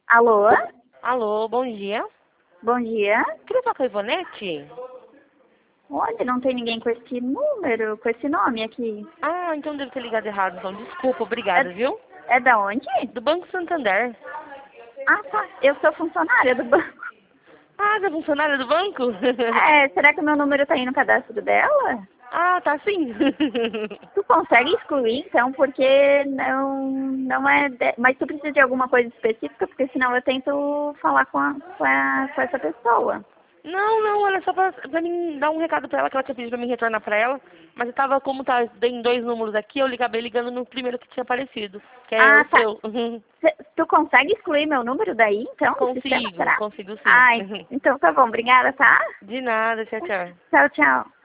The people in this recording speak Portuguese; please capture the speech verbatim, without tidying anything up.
Alô? Alô, bom dia. Bom dia. Queria falar com a Ivonete? Olha, não tem ninguém com esse número, com esse nome aqui. Ah, então devo ter ligado errado, então. Desculpa, obrigada, viu? É, é da onde? Do Banco Santander. Ah, tá. Eu sou funcionária do banco. Ah, você é funcionária do banco? É, será que o meu número tá aí no cadastro dela? Ah, tá sim. Tu consegue excluir, então, porque não, não é... De... Mas tu precisa de alguma coisa específica, porque senão eu tento falar com, a, com, a, com essa pessoa. Não, não, era só pra, pra mim dar um recado pra ela, que ela tinha pedido pra mim retornar pra ela. Mas eu tava, como tá, tem dois números aqui, eu acabei ligando no primeiro que tinha aparecido, que é Ah, o tá. seu. Cê- Tu consegue excluir meu número daí, então, do sistema, Consigo, será? consigo sim. Ai, então tá bom. Obrigada, tá? De nada, tchau, tchau. Tchau, tchau.